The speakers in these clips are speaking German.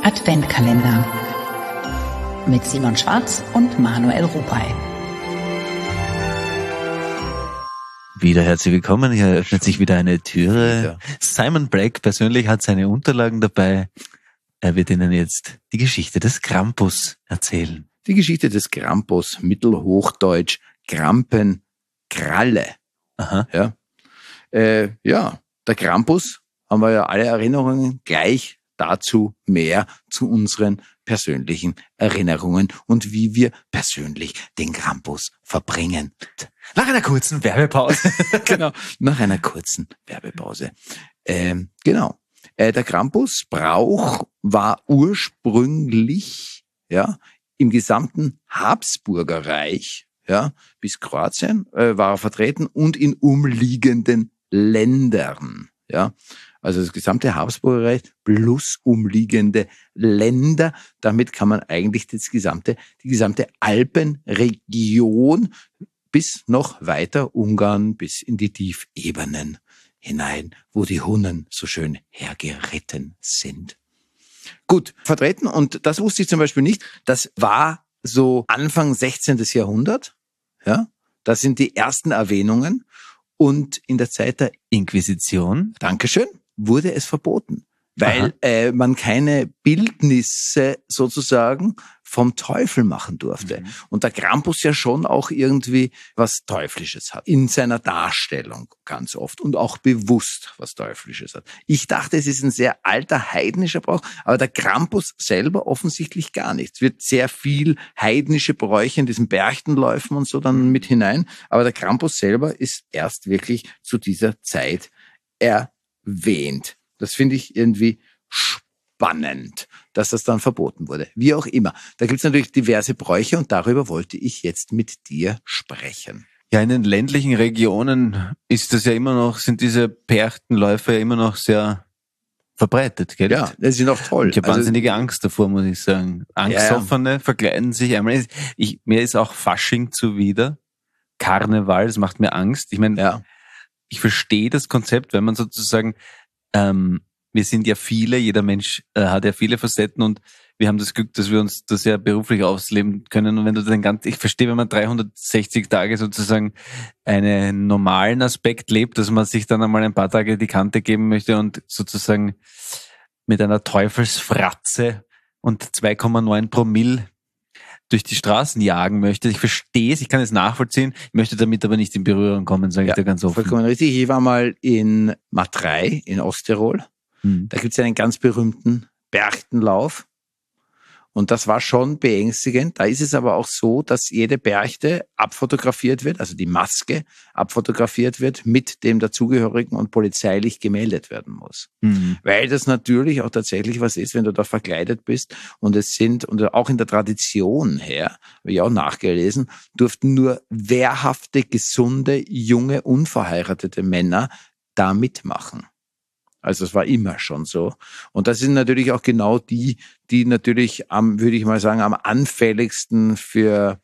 Adventkalender mit Simon Schwarz und Manuel Rupay. Wieder herzlich willkommen. Hier öffnet sich wieder eine Türe. Simon Black persönlich hat seine Unterlagen dabei. Er wird Ihnen jetzt die Geschichte des Krampus erzählen. Die Geschichte des Krampus, Mittelhochdeutsch, Krampenkralle. Aha. Ja. Der Krampus, haben wir ja alle Erinnerungen, gleich dazu mehr zu unseren persönlichen Erinnerungen und wie wir persönlich den Krampus verbringen. Nach einer kurzen Werbepause. Genau, nach einer kurzen Werbepause. Der Krampusbrauch war ursprünglich im gesamten Habsburgerreich bis Kroatien war er vertreten und in umliegenden Ländern. Ja, also das gesamte Habsburgerreich plus umliegende Länder. Damit kann man eigentlich die gesamte Alpenregion bis noch weiter Ungarn, bis in die Tiefebenen hinein, wo die Hunnen so schön hergeritten sind. Gut, vertreten, und das wusste ich zum Beispiel nicht, das war so Anfang 16. Jahrhundert, ja, das sind die ersten Erwähnungen, und in der Zeit der Inquisition, Dankeschön, wurde es verboten, weil man keine Bildnisse sozusagen vom Teufel machen durfte. Und der Krampus ja schon auch irgendwie was Teuflisches hat, in seiner Darstellung ganz oft und auch bewusst was Teuflisches hat. Ich dachte, es ist ein sehr alter heidnischer Brauch, aber der Krampus selber offensichtlich gar nicht. Es wird sehr viel heidnische Bräuche in diesen Berchtenläufen und so dann mit hinein, aber der Krampus selber ist erst wirklich zu dieser Zeit erwähnt. Das finde ich irgendwie spannend, dass das dann verboten wurde. Wie auch immer. Da gibt es natürlich diverse Bräuche und darüber wollte ich jetzt mit dir sprechen. ja, in den ländlichen Regionen ist das ja immer noch, sind diese Perchtenläufe ja immer noch sehr verbreitet, gell? Ja, das ist auch toll. Ich habe wahnsinnige Angst davor, muss ich sagen. Angstoffene verkleiden sich einmal. Mir ist auch Fasching zuwider. Karneval, das macht mir Angst. Ich meine, ich verstehe das Konzept, wenn man sozusagen, wir sind ja viele, jeder Mensch hat ja viele Facetten und wir haben das Glück, dass wir uns das ja beruflich ausleben können. Und wenn du ich verstehe, wenn man 360 Tage sozusagen einen normalen Aspekt lebt, dass man sich dann einmal ein paar Tage die Kante geben möchte und sozusagen mit einer Teufelsfratze und 2,9 Promille durch die Straßen jagen möchte. Ich verstehe es, ich kann es nachvollziehen, ich möchte damit aber nicht in Berührung kommen, sage ich dir ganz offen. Vollkommen richtig. Ich war mal in Matrei in Osttirol. Da gibt es einen ganz berühmten Berchtenlauf. Und das war schon beängstigend. Da ist es aber auch so, dass jede Berchte abfotografiert wird, also die Maske abfotografiert wird, mit dem dazugehörigen und polizeilich gemeldet werden muss. Weil das natürlich auch tatsächlich was ist, wenn du da verkleidet bist. Und auch in der Tradition her, habe ich auch nachgelesen, durften nur wehrhafte, gesunde, junge, unverheiratete Männer da mitmachen. Also es war immer schon so. Und das sind natürlich auch genau die natürlich würde ich mal sagen, am anfälligsten für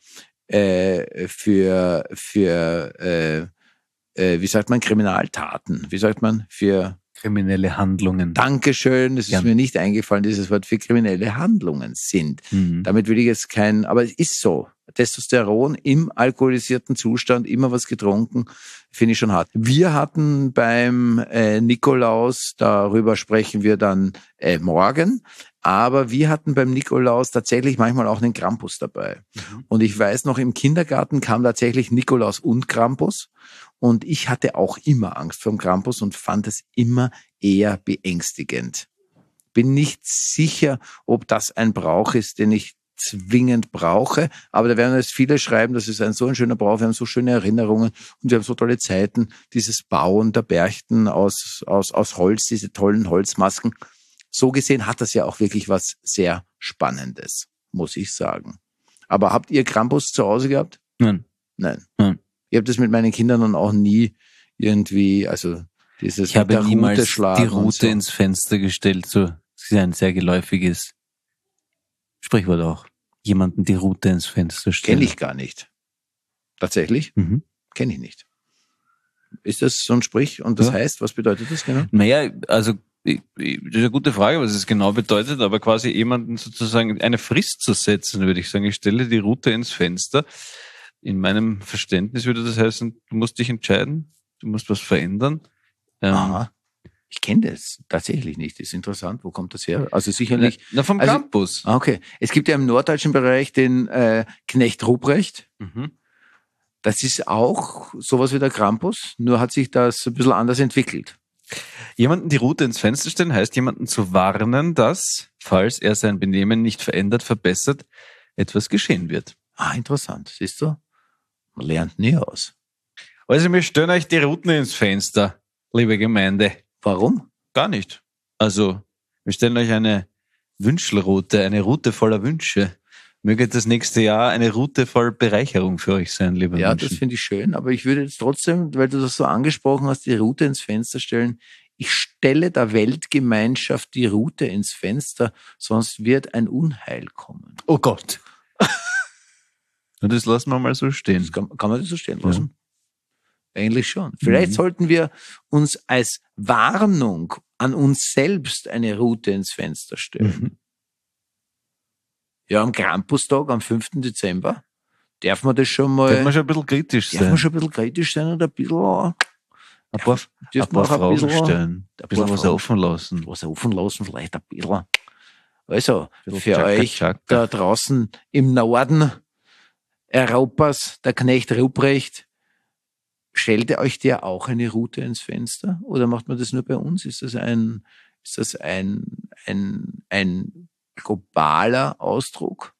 Kriminaltaten. Für kriminelle Handlungen. Dankeschön, das ist mir nicht eingefallen, dieses Wort, für kriminelle Handlungen sind. Damit will ich jetzt aber es ist so. Testosteron im alkoholisierten Zustand, immer was getrunken, finde ich schon hart. Wir hatten beim Nikolaus, darüber sprechen wir dann morgen, aber wir hatten beim Nikolaus tatsächlich manchmal auch einen Krampus dabei. Und ich weiß noch, im Kindergarten kam tatsächlich Nikolaus und Krampus. Und ich hatte auch immer Angst vor dem Krampus und fand es immer eher beängstigend. Bin nicht sicher, ob das ein Brauch ist, den ich zwingend brauche, aber da werden jetzt viele schreiben, das ist so ein schöner Brauch, wir haben so schöne Erinnerungen und wir haben so tolle Zeiten, dieses Bauen der Berchten aus Holz, diese tollen Holzmasken. So gesehen hat das ja auch wirklich was sehr Spannendes, muss ich sagen. Aber habt ihr Krampus zu Hause gehabt? Nein. Ich habe das mit meinen Kindern dann auch nie irgendwie, also dieses ich habe mit der niemals Rute schlagen die Rute so ins Fenster gestellt, so, das ist ein sehr geläufiges Sprichwort auch. Jemanden die Rute ins Fenster stellen. Kenne ich gar nicht. Tatsächlich? Kenne ich nicht. Ist das so ein Sprich? Und das heißt, was bedeutet das genau? Naja, also Das ist eine gute Frage, was es genau bedeutet, aber quasi jemanden sozusagen eine Frist zu setzen, würde ich sagen. Ich stelle die Route ins Fenster. In meinem Verständnis würde das heißen, du musst dich entscheiden, du musst was verändern. Aha. Ich kenne das tatsächlich nicht. Das ist interessant. Wo kommt das her? Also sicherlich. Vom Campus. Okay. Es gibt ja im norddeutschen Bereich den Knecht Ruprecht. Mhm. Das ist auch sowas wie der Krampus, nur hat sich das ein bisschen anders entwickelt. Jemanden die Route ins Fenster stellen heißt, jemanden zu warnen, dass, falls er sein Benehmen nicht verändert, verbessert, etwas geschehen wird. Ah, interessant. Siehst du? Man lernt nie aus. Also wir stellen euch die Routen ins Fenster, liebe Gemeinde. Warum? Gar nicht. Also, wir stellen euch eine Wünschelroute, eine Route voller Wünsche. Möge das nächste Jahr eine Route voll Bereicherung für euch sein, liebe Menschen. Ja, das finde ich schön, aber ich würde jetzt trotzdem, weil du das so angesprochen hast, die Route ins Fenster stellen. Ich stelle der Weltgemeinschaft die Route ins Fenster, sonst wird ein Unheil kommen. Oh Gott. Und das lassen wir mal so stehen. Das kann man das so stehen lassen? Ja. Eigentlich schon. Vielleicht sollten wir uns als Warnung an uns selbst eine Route ins Fenster stellen. Mhm. Ja, am Krampustag, am 5. Dezember, darf man das schon mal... Darf man schon ein bisschen kritisch sein. Darf man schon ein bisschen kritisch sein und ein bisschen... Ein paar Fragen stellen. Ein bisschen was offen lassen. Was offen lassen, vielleicht ein bisschen. Also, für Chaka, euch Chaka. da draußen im Norden Europas, der Knecht Ruprecht, stellt ihr euch der auch eine Route ins Fenster? Oder macht man das nur bei uns? Ist das ein globaler Ausdruck?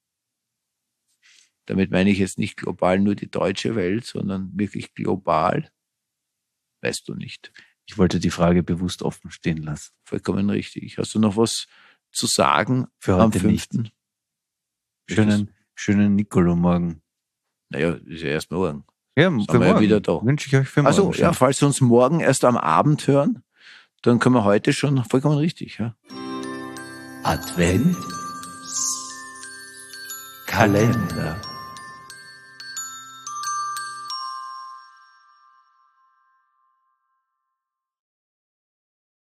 Damit meine ich jetzt nicht global nur die deutsche Welt, sondern wirklich global. Weißt du nicht. Ich wollte die Frage bewusst offen stehen lassen. Vollkommen richtig. Hast du noch was zu sagen für am heute 5.? Nicht. Schönen Nikolomorgen. Naja, ist ja erst morgen. Ja, für morgen. Wieder da. Wünsche ich euch für morgen. Also, ja, falls Sie uns morgen erst am Abend hören, dann können wir heute schon vollkommen richtig. Ja. Advent Kalender.